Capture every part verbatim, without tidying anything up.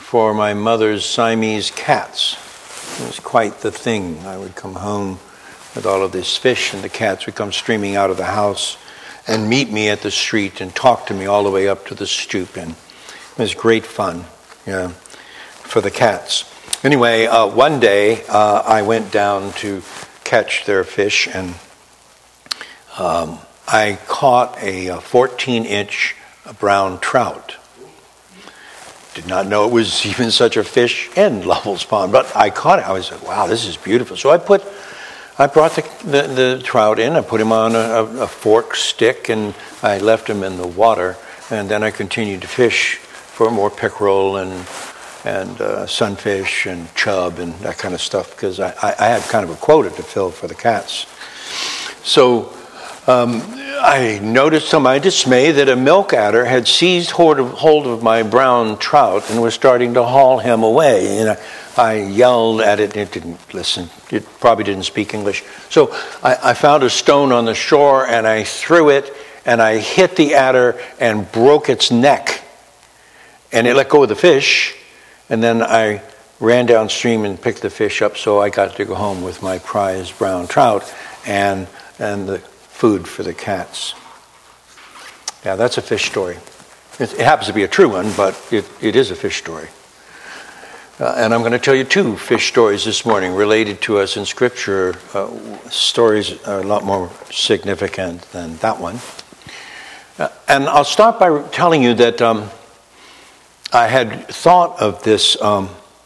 for my mother's Siamese cats. It was quite the thing. I would come home with all of this fish, and the cats would come streaming out of the house and meet me at the street and talk to me all the way up to the stoop. And it was great fun, yeah, for the cats. Anyway, uh, one day uh, I went down to catch their fish, and um, I caught a fourteen-inch brown trout. Did not know it was even such a fish in Lovell's Pond, but I caught it. I was like, wow, this is beautiful. So I put, I brought the, the, the trout in, I put him on a, a fork stick, and I left him in the water, and then I continued to fish for more pickerel and and uh, sunfish and chub and that kind of stuff, because I, I, I had kind of a quota to fill for the cats. So um, I noticed to my dismay that a milk adder had seized hold of, hold of my brown trout and was starting to haul him away. And I, I yelled at it, and it didn't listen. It probably didn't speak English. So I, I found a stone on the shore, and I threw it, and I hit the adder and broke its neck. And it let go of the fish. And then I ran downstream and picked the fish up, so I got to go home with my prized brown trout and and the food for the cats. Yeah, that's a fish story. It, it happens to be a true one, but it, it is a fish story. Uh, and I'm going to tell you two fish stories this morning related to us in Scripture. Uh, stories are a lot more significant than that one. Uh, and I'll start by telling you that Um, I had thought of this um,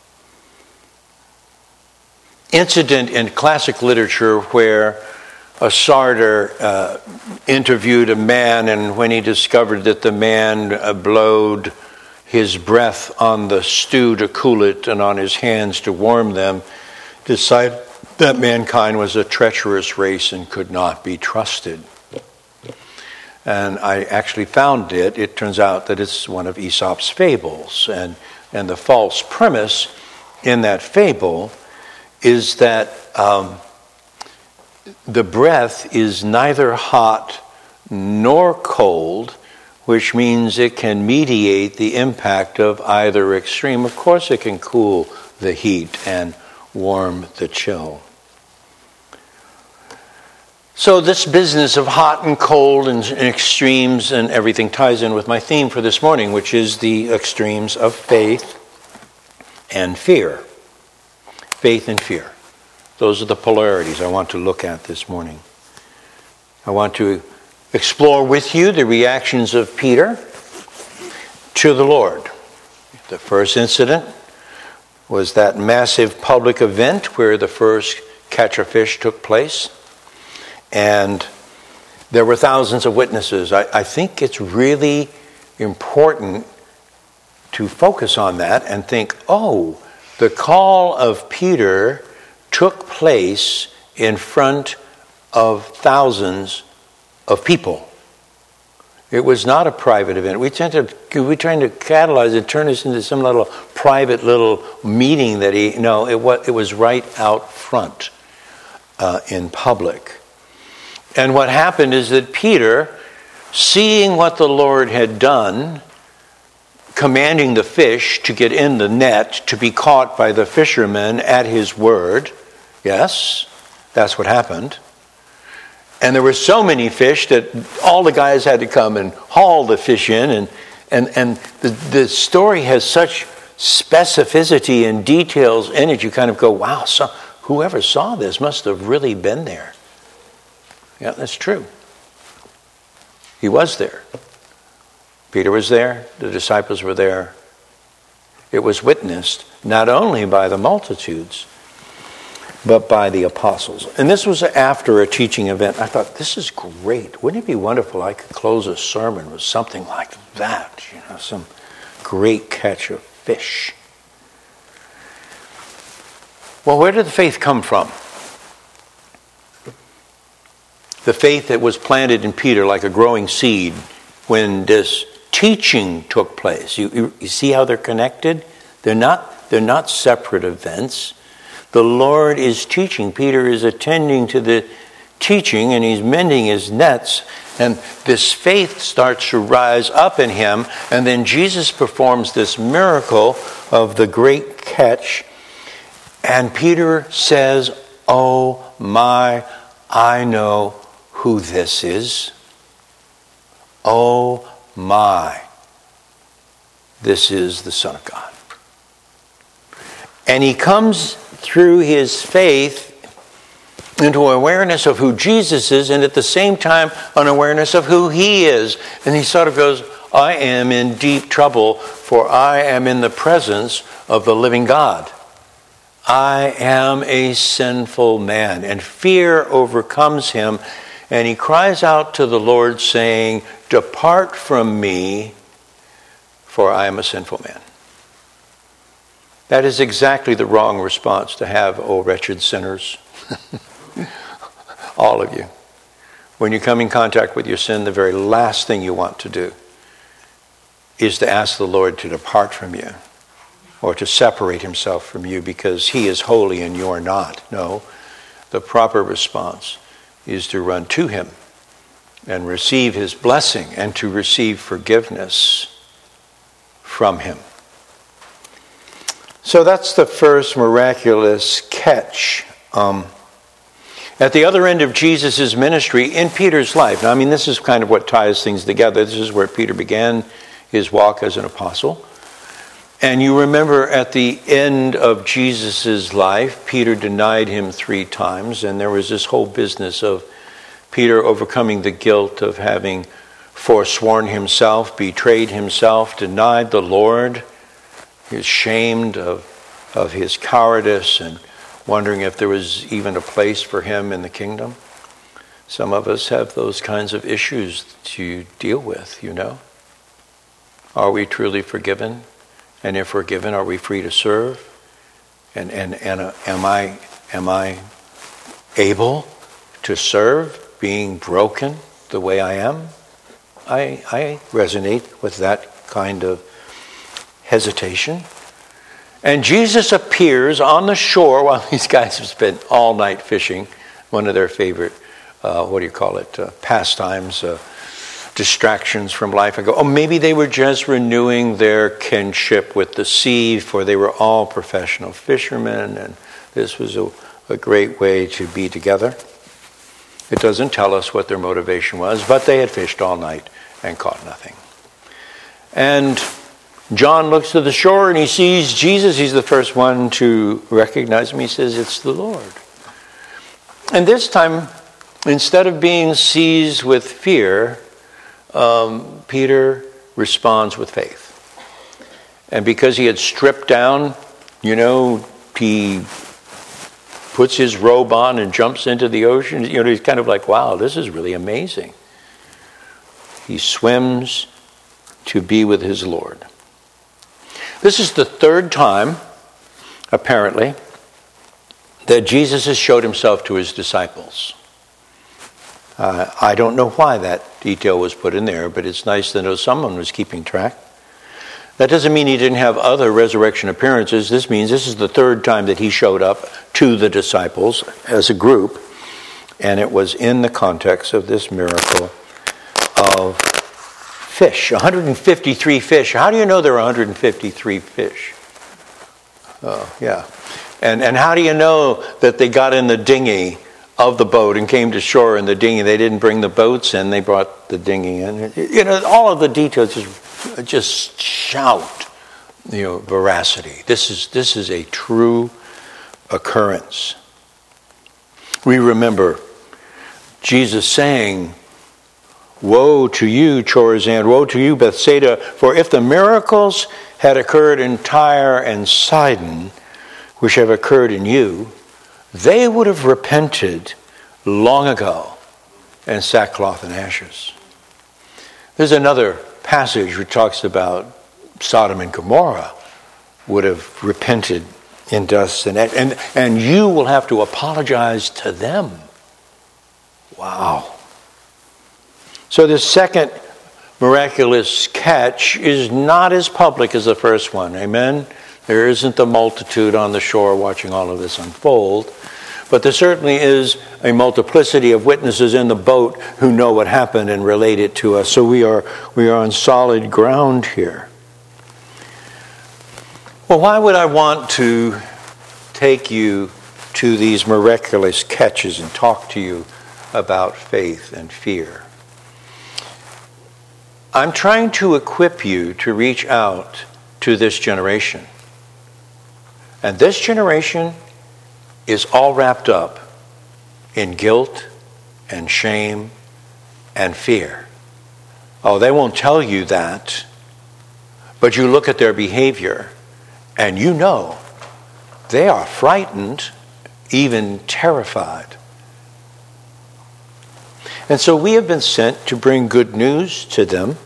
incident in classic literature where a Sartor uh, interviewed a man, and when he discovered that the man uh, blowed his breath on the stew to cool it and on his hands to warm them, decided that mankind was a treacherous race and could not be trusted. And I actually found it. It turns out that it's one of Aesop's fables. And, and the false premise in that fable is that um, the breath is neither hot nor cold, which means it can mediate the impact of either extreme. Of course, it can cool the heat and warm the chill. So this business of hot and cold and extremes and everything ties in with my theme for this morning, which is the extremes of faith and fear. Faith and fear. Those are the polarities I want to look at this morning. I want to explore with you the reactions of Peter to the Lord. The first incident was that massive public event where the first catch of fish took place. And there were thousands of witnesses. I, I think it's really important to focus on that and think, oh, the call of Peter took place in front of thousands of people. It was not a private event. We tend to, we trying to catalyze it, turn this into some little private little meeting that he, no, it was, it was right out front uh, in public. And what happened is that Peter, seeing what the Lord had done, commanding the fish to get in the net to be caught by the fishermen at his word, yes, that's what happened. And there were so many fish that all the guys had to come and haul the fish in. And, and, and the, the story has such specificity and details in it, you kind of go, wow, so whoever saw this must have really been there. Yeah, that's true. He was there. Peter was there. The disciples were there. It was witnessed not only by the multitudes, but by the apostles. And this was after a teaching event. I thought, this is great. Wouldn't it be wonderful I could close a sermon with something like that? You know, some great catch of fish. Well, where did the faith come from? The faith that was planted in Peter like a growing seed when this teaching took place. You, you, you see how they're connected? They're not, they're not separate events. The Lord is teaching. Peter is attending to the teaching, and he's mending his nets. And this faith starts to rise up in him. And then Jesus performs this miracle of the great catch. And Peter says, "Oh my, I know who this is. Oh my, this is the Son of God." And he comes through his faith into awareness of who Jesus is, and at the same time an awareness of who he is. And he sort of goes, "I am in deep trouble, for I am in the presence of the living God. I am a sinful man." And fear overcomes him, and he cries out to the Lord saying, "Depart from me, for I am a sinful man." That is exactly the wrong response to have, "O wretched sinners." All of you. When you come in contact with your sin, the very last thing you want to do is to ask the Lord to depart from you or to separate himself from you because he is holy and you're not. No, the proper response is to run to him and receive his blessing and to receive forgiveness from him. So that's the first miraculous catch. Um, at the other end of Jesus' ministry in Peter's life. Now, I mean, this is kind of what ties things together. This is where Peter began his walk as an apostle. And you remember at the end of Jesus' life, Peter denied him three times. And there was this whole business of Peter overcoming the guilt of having forsworn himself, betrayed himself, denied the Lord. He was ashamed of, of his cowardice and wondering if there was even a place for him in the kingdom. Some of us have those kinds of issues to deal with, you know. Are we truly forgiven? And if we're given, are we free to serve? And and and uh, am I am I able to serve, being broken the way I am? I I resonate with that kind of hesitation. And Jesus appears on the shore while these guys have spent all night fishing, one of their favorite, uh, what do you call it, uh, pastimes, uh, distractions from life. I go, oh, maybe they were just renewing their kinship with the sea, for they were all professional fishermen, and this was a, a great way to be together. It doesn't tell us what their motivation was, but they had fished all night and caught nothing. And John looks to the shore and he sees Jesus. He's the first one to recognize him. He says, "It's the Lord." And this time, instead of being seized with fear, um, Peter responds with faith. And because he had stripped down, you know, he puts his robe on and jumps into the ocean. You know, he's kind of like, wow, this is really amazing. He swims to be with his Lord. This is the third time, apparently, that Jesus has showed himself to his disciples. Uh, I don't know why that detail was put in there, but it's nice to know someone was keeping track. That doesn't mean he didn't have other resurrection appearances. This means this is the third time that he showed up to the disciples as a group, and it was in the context of this miracle of fish, one hundred fifty-three fish. How do you know there are one hundred fifty-three fish? Oh, yeah. And and how do you know that they got in the dinghy of the boat and came to shore in the dinghy? They didn't bring the boats in, they brought the dinghy in. You know, all of the details just, just shout, you know, veracity. This is this is a true occurrence. We remember Jesus saying, "Woe to you, Chorazin, woe to you, Bethsaida, for if the miracles had occurred in Tyre and Sidon, which have occurred in you, they would have repented long ago in sackcloth and ashes." There's another passage which talks about Sodom and Gomorrah would have repented in dust and ash, and, and you will have to apologize to them. Wow. So this second miraculous catch is not as public as the first one. Amen? There isn't the multitude on the shore watching all of this unfold. But there certainly is a multiplicity of witnesses in the boat who know what happened and relate it to us. So we are we are on solid ground here. Well, why would I want to take you to these miraculous catches and talk to you about faith and fear? I'm trying to equip you to reach out to this generation. And this generation is all wrapped up in guilt and shame and fear. Oh, they won't tell you that, but you look at their behavior and you know they are frightened, even terrified. And so we have been sent to bring good news to them,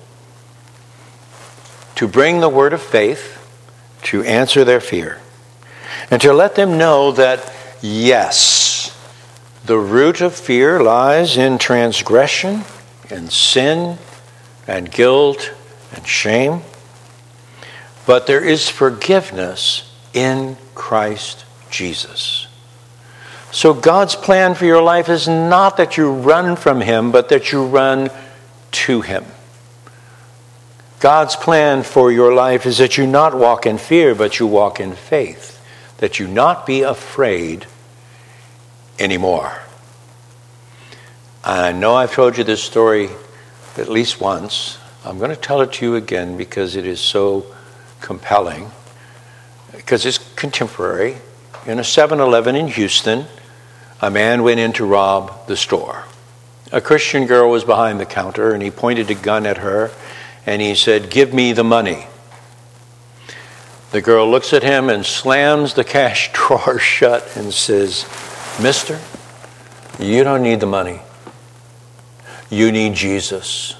to bring the word of faith, to answer their fear, and to let them know that, yes, the root of fear lies in transgression and sin and guilt and shame, but there is forgiveness in Christ Jesus. So God's plan for your life is not that you run from him, but that you run to him. God's plan for your life is that you not walk in fear, but you walk in faith. That you not be afraid anymore. I know I've told you this story at least once. I'm going to tell it to you again because it is so compelling. Because it's contemporary. In a seven eleven in Houston, a man went in to rob the store. A Christian girl was behind the counter, and he pointed a gun at her, and he said, "Give me the money." The girl looks at him and slams the cash drawer shut and says, "Mister, you don't need the money. You need Jesus."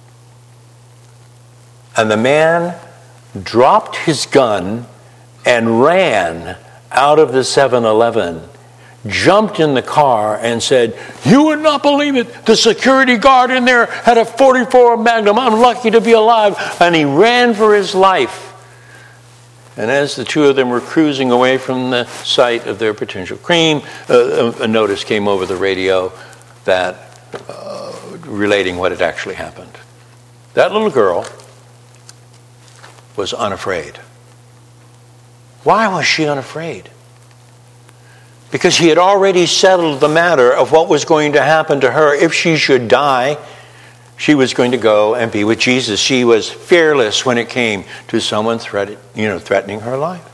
And the man dropped his gun and ran out of the seven eleven, jumped in the car and said, "You would not believe it. The security guard in there had a forty-four Magnum. I'm lucky to be alive." And he ran for his life. And as the two of them were cruising away from the site of their potential crime, uh, a notice came over the radio that uh, relating what had actually happened. That little girl was unafraid. Why was she unafraid? Because he had already settled the matter of what was going to happen to her. If she should die, she was going to go and be with Jesus. She was fearless when it came to someone threaten, you know, threatening her life.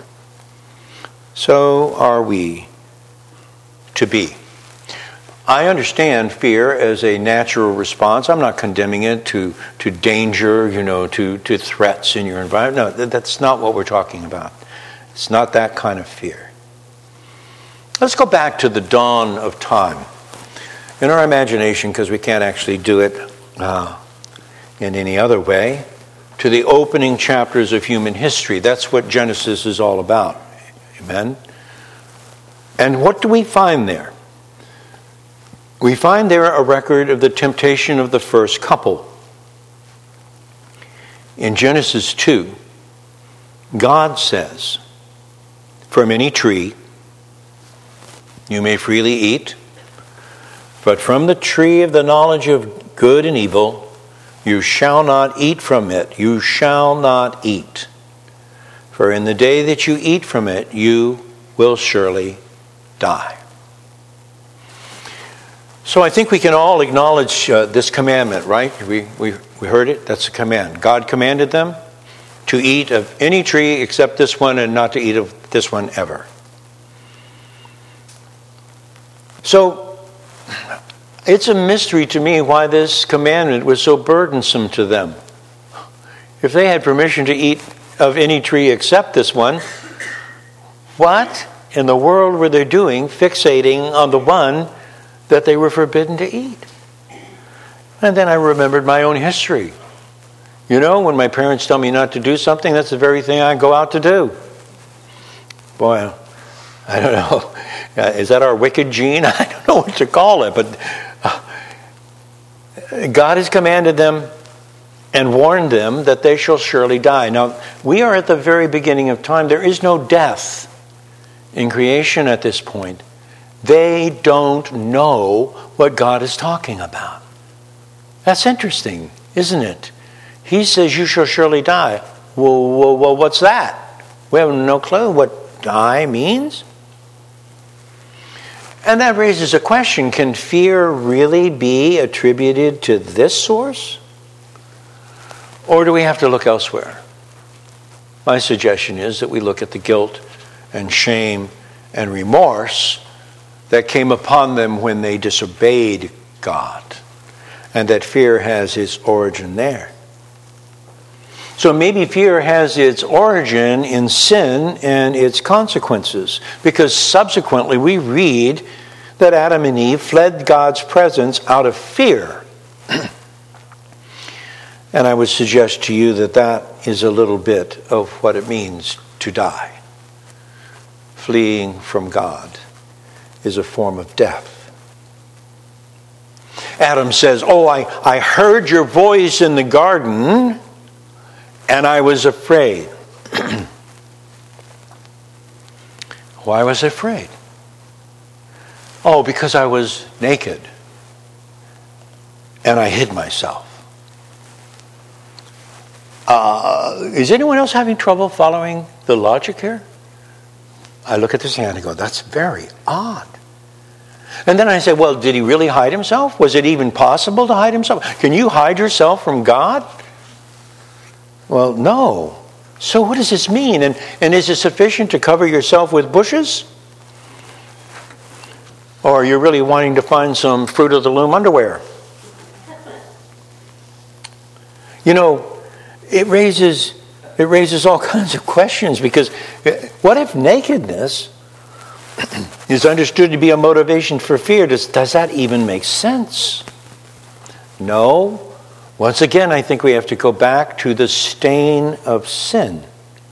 So are we to be. I understand fear as a natural response. I'm not condemning it to, to danger, you know, to, to threats in your environment. No, that's not what we're talking about. It's not that kind of fear. Let's go back to the dawn of time. In our imagination, because we can't actually do it uh, in any other way, to the opening chapters of human history. That's what Genesis is all about. Amen? And what do we find there? We find there a record of the temptation of the first couple. In Genesis two, God says, "From any tree you may freely eat, but from the tree of the knowledge of good and evil you shall not eat from it. You shall not eat. For in the day that you eat from it, you will surely die." So I think we can all acknowledge uh, this commandment, right? We, we, we heard it. That's a command. God commanded them to eat of any tree except this one, and not to eat of this one ever. So it's a mystery to me why this commandment was so burdensome to them. If they had permission to eat of any tree except this one, what in the world were they doing fixating on the one that they were forbidden to eat? And then I remembered my own history. You know, when my parents tell me not to do something, that's the very thing I go out to do. Boy, I don't know. Is that our wicked gene? I don't know what to call it. But God has commanded them and warned them that they shall surely die. Now, we are at the very beginning of time. There is no death in creation at this point. they don't know what God is talking about. That's interesting, isn't it? He says, you shall surely die. Well, well, well, what's that? We have no clue what die means. And that raises a question. Can fear really be attributed to this source? Or do we have to look elsewhere? My suggestion is that we look at the guilt and shame and remorse that came upon them when they disobeyed God, and that fear has its origin there. So maybe fear has its origin in sin and its consequences, because subsequently we read that Adam and Eve fled God's presence out of fear. And I would suggest to you that that is a little bit of what it means to die. Fleeing from God is a form of death. Adam says, oh, I, I heard your voice in the garden, and I was afraid. Why was I afraid? Oh, because I was naked, and I hid myself. Uh, is anyone else having trouble following the logic here? I look at this hand and go, that's very odd. And then I say, well, did he really hide himself? Was it even possible to hide himself? Can you hide yourself from God? Well, no. So what does this mean? And, and is it sufficient to cover yourself with bushes? Or are you really wanting to find some Fruit of the Loom underwear? You know, it raises it raises all kinds of questions, because what if nakedness is understood to be a motivation for fear? Does, does that even make sense? No. Once again, I think we have to go back to the stain of sin.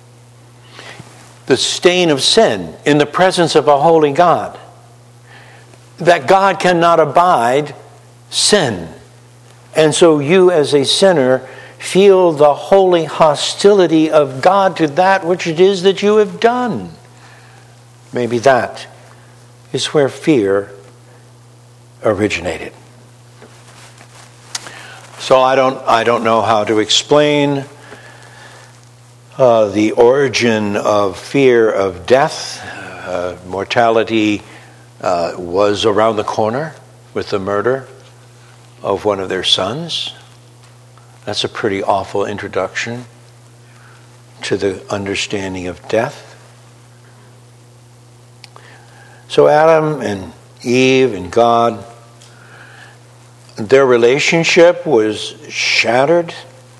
The stain of sin in the presence of a holy God. That God cannot abide sin. And so you as a sinner feel the holy hostility of God to that which it is that you have done. Maybe that is where fear originated. So I don't I don't know how to explain uh, the origin of fear of death. Uh, mortality uh, was around the corner with the murder of one of their sons. That's a pretty awful introduction to the understanding of death. So Adam and Eve and God, their relationship was shattered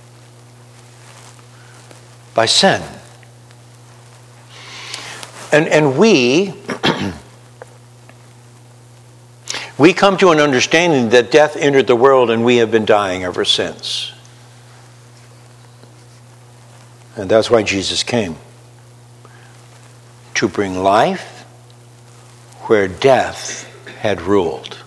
by sin. And and we we come to an understanding that death entered the world, and we have been dying ever since. And that's why Jesus came. To bring life where death had ruled.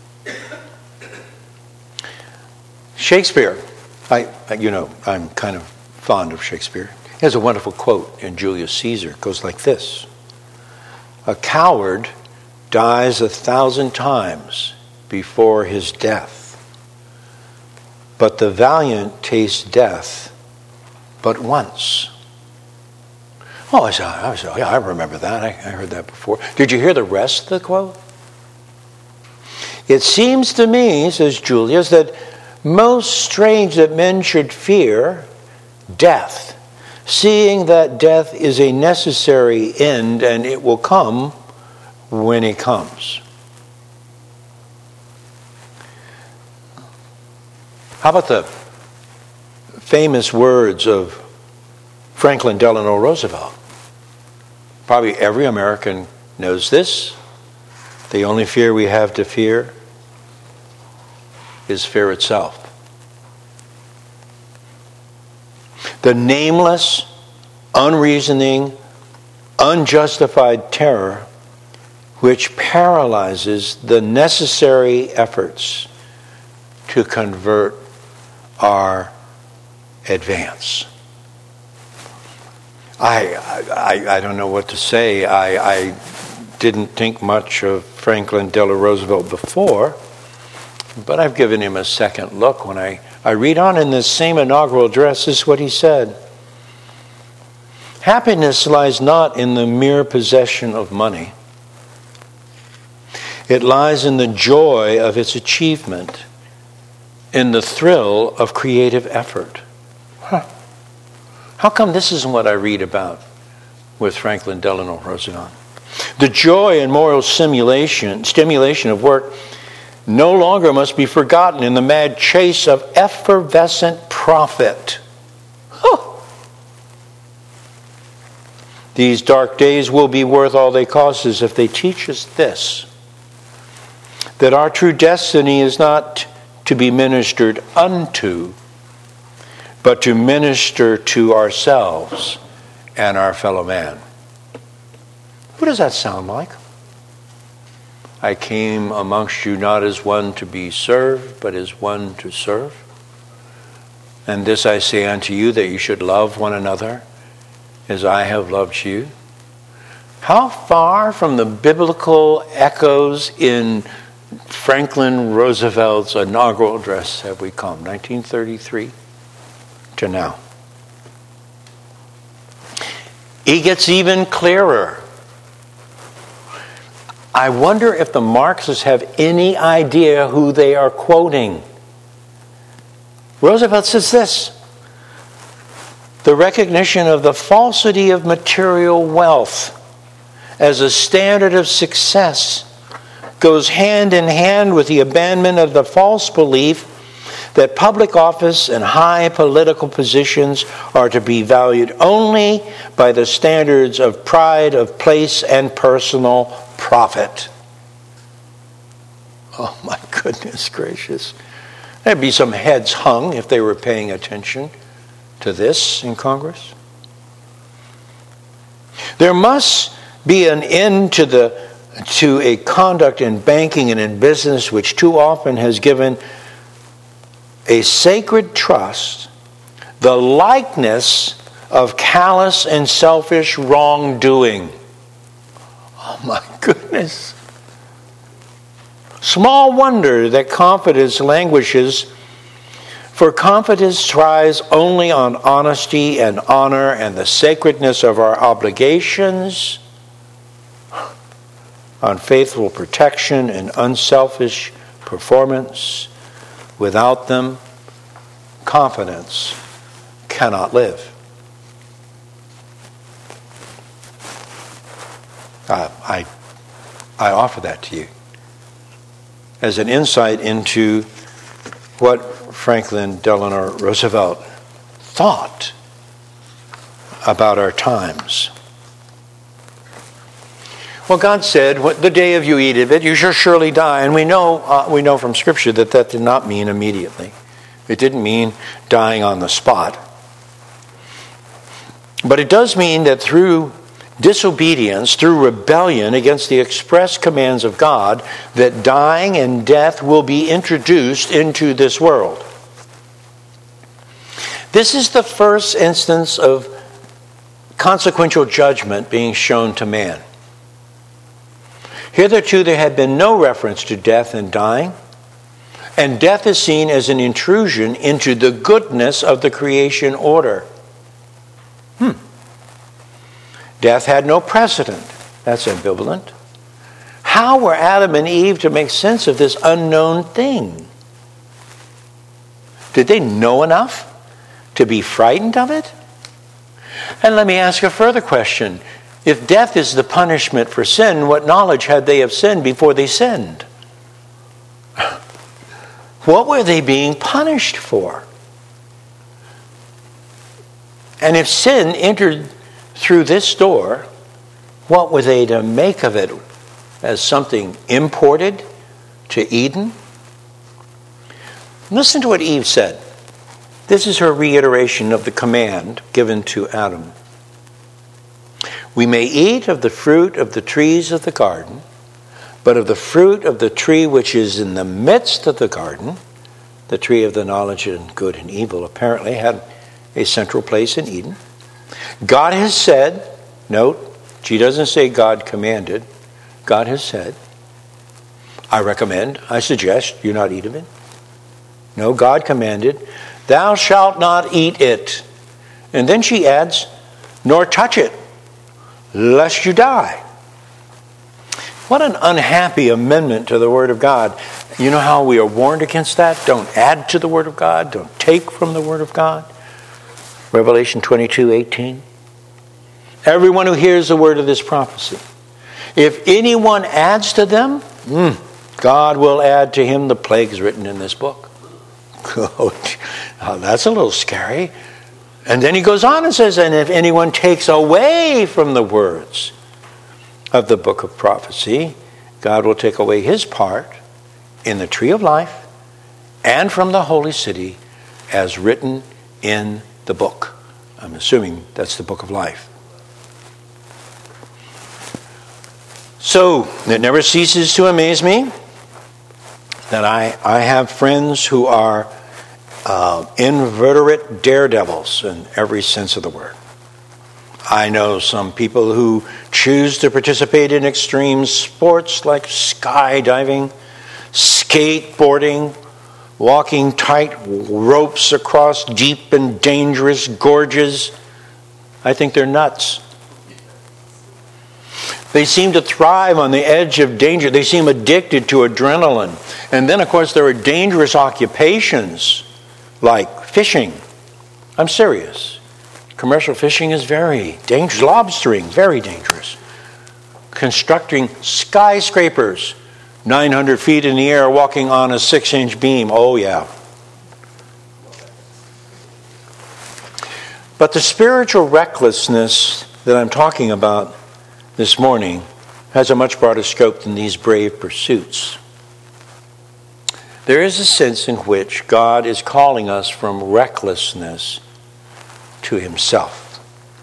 Shakespeare, I, you know, I'm kind of fond of Shakespeare. He has a wonderful quote in Julius Caesar. It goes like this: a coward dies a thousand times before his death, but the valiant taste death but once. Oh, I said, I said, yeah, I remember that. I, I heard that before. Did you hear the rest of the quote? It seems to me, says Julius, that most strange that men should fear death, seeing that death is a necessary end, and it will come when it comes. How about the famous words of Franklin Delano Roosevelt? Probably every American knows this. The only fear we have to fear is fear itself. The nameless, unreasoning, unjustified terror which paralyzes the necessary efforts to convert our advance. I, I I don't know what to say. I, I didn't think much of Franklin Delano Roosevelt before, but I've given him a second look. When I, I read on in this same inaugural address, this is what he said. Happiness lies not in the mere possession of money. It lies in the joy of its achievement, in the thrill of creative effort. Huh. How come this isn't what I read about with Franklin Delano Roosevelt? The joy and moral stimulation, stimulation of work no longer must be forgotten in the mad chase of effervescent profit. Huh. These dark days will be worth all they cost us if they teach us this, that our true destiny is not to be ministered unto, but to minister to ourselves and our fellow man. What does that sound like? I came amongst you not as one to be served, but as one to serve. And this I say unto you, that you should love one another as I have loved you. How far from the biblical echoes in Franklin Roosevelt's inaugural address have we come? nineteen thirty-three to now. He gets even clearer. I wonder if the Marxists have any idea who they are quoting. Roosevelt says this: the recognition of the falsity of material wealth as a standard of success goes hand in hand with the abandonment of the false belief that public office and high political positions are to be valued only by the standards of pride of place and personal profit. Oh my goodness gracious. There'd be some heads hung if they were paying attention to this in Congress. There must be an end to the to a conduct in banking and in business which too often has given a sacred trust the likeness of callous and selfish wrongdoing. Oh my goodness. Small wonder that confidence languishes, for confidence thrives only on honesty and honor and the sacredness of our obligations, on faithful protection and unselfish performance. Without them, confidence cannot live. Uh, I, I offer that to you as an insight into what Franklin Delano Roosevelt thought about our times. Well, God said, "The day of you eat of it, you shall surely die." And we know, uh, we know from Scripture that that did not mean immediately. It didn't mean dying on the spot. But it does mean that through disobedience, through rebellion against the express commands of God, that dying and death will be introduced into this world. This is the first instance of consequential judgment being shown to man. Hitherto there had been no reference to death and dying, and death is seen as an intrusion into the goodness of the creation order. Hmm. Death had no precedent. That's ambivalent. How were Adam and Eve to make sense of this unknown thing? Did they know enough to be frightened of it? And let me ask a further question. If death is the punishment for sin, what knowledge had they of sin before they sinned? What were they being punished for? And if sin entered through this door, what were they to make of it? As something imported to Eden? Listen to what Eve said. This is her reiteration of the command given to Adam. We may eat of the fruit of the trees of the garden, but of the fruit of the tree which is in the midst of the garden, the tree of the knowledge of good and evil, apparently had a central place in Eden. God has said, note, she doesn't say God commanded, God has said, I recommend, I suggest you not eat of it. No, God commanded, thou shalt not eat it. And then she adds, nor touch it, lest you die. What an unhappy amendment to the Word of God. You know how we are warned against that? Don't add to the Word of God. Don't take from the Word of God. Revelation twenty-two eighteen. Everyone who hears the word of this prophecy, if anyone adds to them, mm, God will add to him the plagues written in this book. Oh, that's a little scary. And then he goes on and says, and if anyone takes away from the words of the book of prophecy, God will take away his part in the tree of life and from the holy city as written in the book. I'm assuming that's the book of life. So, it never ceases to amaze me that I, I have friends who are uh, inveterate daredevils in every sense of the word. I know some people who choose to participate in extreme sports like skydiving, skateboarding, walking tight ropes across deep and dangerous gorges. I think they're nuts. They seem to thrive on the edge of danger. They seem addicted to adrenaline. And then, of course, there are dangerous occupations like fishing. I'm serious. Commercial fishing is very dangerous. Lobstering, very dangerous. Constructing skyscrapers, nine hundred feet in the air, walking on a six-inch beam. Oh, yeah. But the spiritual recklessness that I'm talking about this morning has a much broader scope than these brave pursuits. There is a sense in which God is calling us from recklessness to himself.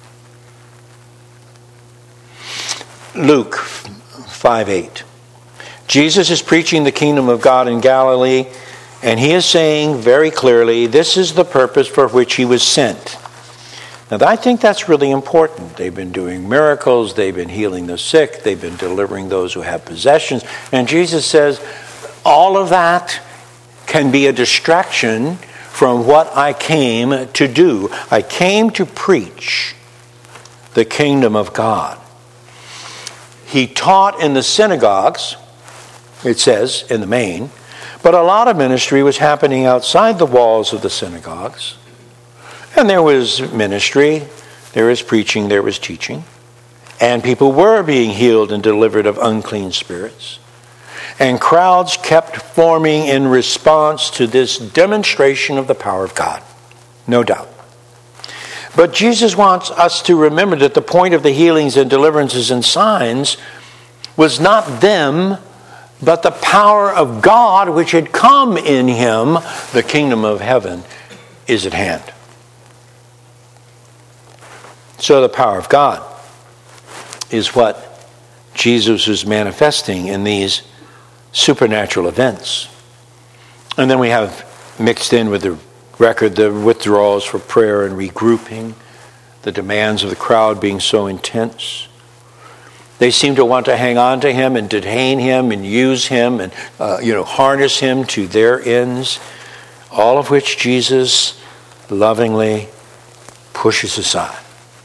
Luke five eight. Jesus is preaching the kingdom of God in Galilee, and he is saying very clearly, this is the purpose for which he was sent. Now, I think that's really important. They've been doing miracles, they've been healing the sick, they've been delivering those who have possessions, and Jesus says, all of that can be a distraction from what I came to do. I came to preach the kingdom of God. He taught in the synagogues, it says, in the main, but a lot of ministry was happening outside the walls of the synagogues. And there was ministry, there was preaching, there was teaching. And people were being healed and delivered of unclean spirits. And crowds kept forming in response to this demonstration of the power of God. No doubt. But Jesus wants us to remember that the point of the healings and deliverances and signs was not them, but the power of God which had come in him. The kingdom of heaven is at hand. So the power of God is what Jesus is manifesting in these supernatural events. And then we have mixed in with the record the withdrawals for prayer and regrouping, the demands of the crowd being so intense. They seem to want to hang on to him and detain him and use him and uh, you know harness him to their ends, all of which Jesus lovingly pushes aside.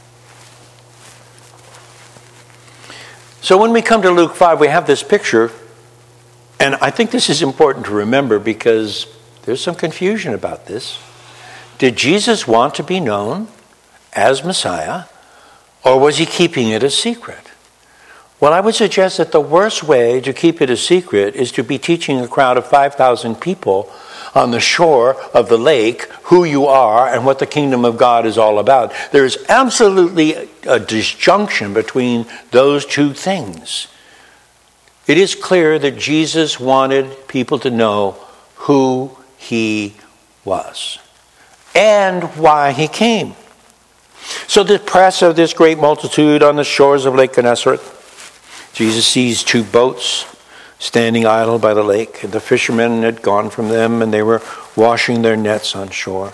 So when we come to Luke five, we have this picture, and I think this is important to remember because there's some confusion about this. Did Jesus want to be known as Messiah, or was he keeping it a secret? Well, I would suggest that the worst way to keep it a secret is to be teaching a crowd of five thousand people on the shore of the lake who you are and what the kingdom of God is all about. There is absolutely a disjunction between those two things. It is clear that Jesus wanted people to know who he was and why he came. So the press of this great multitude on the shores of Lake Gennesaret, Jesus sees two boats standing idle by the lake, and the fishermen had gone from them, and they were washing their nets on shore.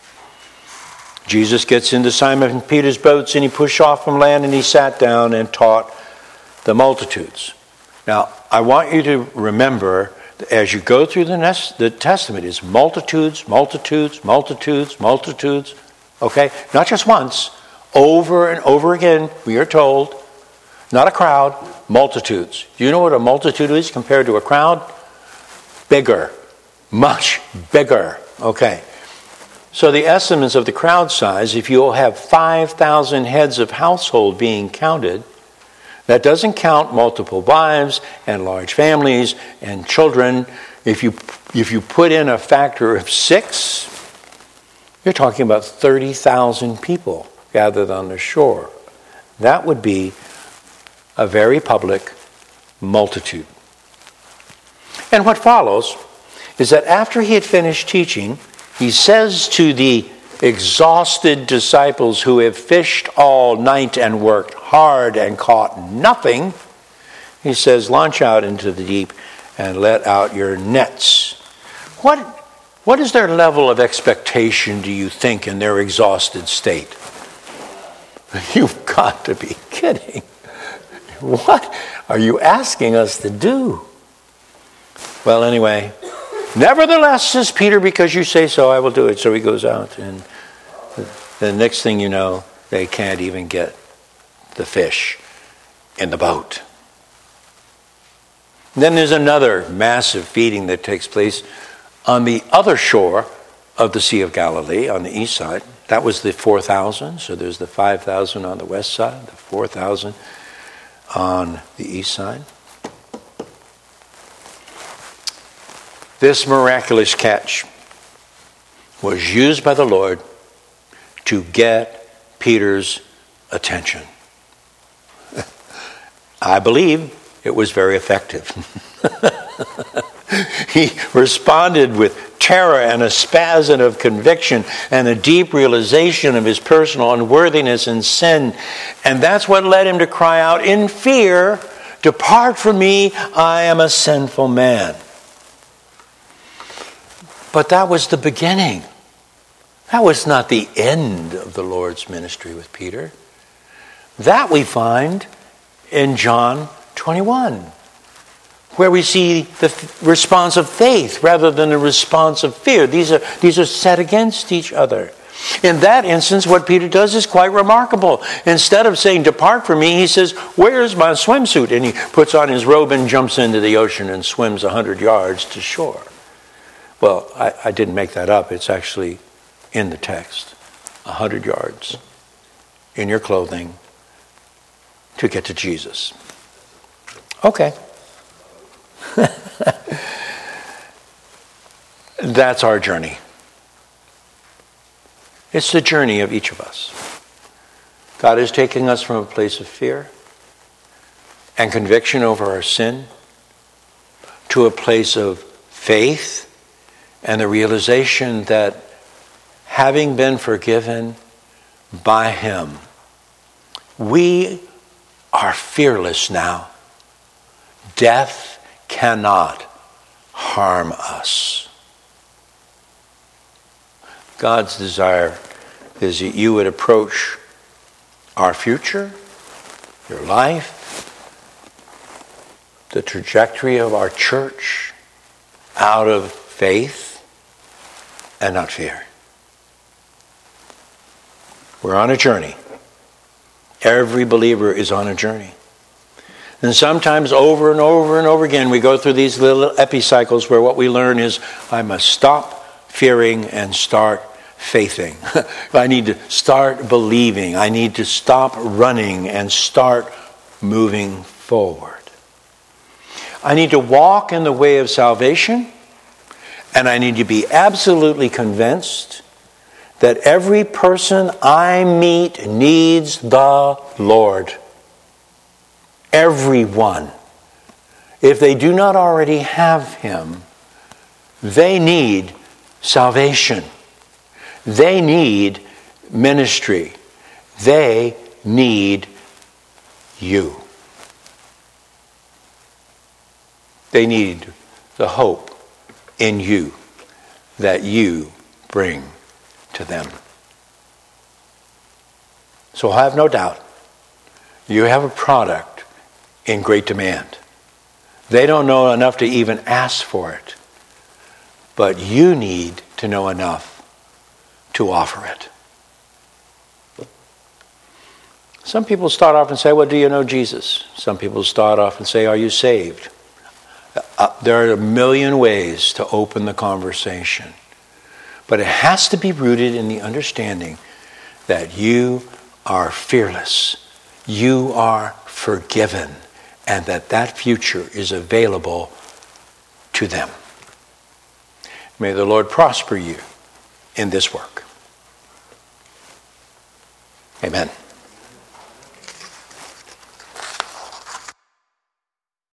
Jesus gets into Simon Peter's boats, and he pushed off from land, and he sat down and taught the multitudes. Now, I want you to remember, as you go through the, nest, the Testament, is multitudes, multitudes, multitudes, multitudes. Okay? Not just once. Over and over again, we are told, not a crowd, multitudes. Do you know what a multitude is compared to a crowd? Bigger. Much bigger. Okay. So the estimates of the crowd size, if you'll have five thousand heads of household being counted, that doesn't count multiple wives and large families and children. If you if you put in a factor of six, you're talking about thirty thousand people gathered on the shore. That would be a very public multitude. And what follows is that after he had finished teaching, he says to the exhausted disciples who have fished all night and worked hard and caught nothing, he says, launch out into the deep and let out your nets. What, what is their level of expectation, do you think, in their exhausted state? You've got to be kidding. What are you asking us to do? Well, anyway, nevertheless, says Peter, because you say so, I will do it. So he goes out, and the next thing you know, they can't even get the fish in the boat. Then there's another massive feeding that takes place on the other shore of the Sea of Galilee, on the east side. That was the four thousand, so there's the five thousand on the west side, the four thousand on the east side. This miraculous catch was used by the Lord to get Peter's attention. I believe it was very effective. He responded with terror and a spasm of conviction and a deep realization of his personal unworthiness and sin. And that's what led him to cry out in fear, "Depart from me, I am a sinful man." But that was the beginning. That was not the end of the Lord's ministry with Peter. That we find in John twenty-one, where we see the response of faith rather than the response of fear. These are, these are set against each other. In that instance, what Peter does is quite remarkable. Instead of saying, "Depart from me," he says, "Where's my swimsuit?" And he puts on his robe and jumps into the ocean and swims one hundred yards to shore. Well, I, I didn't make that up. It's actually in the text. one hundred yards in your clothing to get to Jesus. Okay. That's our journey. It's the journey of each of us. God is taking us from a place of fear and conviction over our sin to a place of faith and the realization that having been forgiven by Him, we are fearless now. Death cannot harm us. God's desire is that you would approach our future, your life, the trajectory of our church out of faith and not fear. We're on a journey. Every believer is on a journey. And sometimes over and over and over again, we go through these little epicycles where what we learn is, I must stop fearing and start faithing. I need to start believing. I need to stop running and start moving forward. I need to walk in the way of salvation, and I need to be absolutely convinced that every person I meet needs the Lord. Everyone. If they do not already have Him, they need salvation. They need ministry. They need you. They need the hope in you that you bring to them. So have no doubt, you have a product in great demand. They don't know enough to even ask for it. But you need to know enough to offer it. Some people start off and say, well, do you know Jesus? Some people start off and say, are you saved? Uh, there are a million ways to open the conversation. But it has to be rooted in the understanding that you are fearless. You are forgiven. And that that future is available to them. May the Lord prosper you in this work. Amen.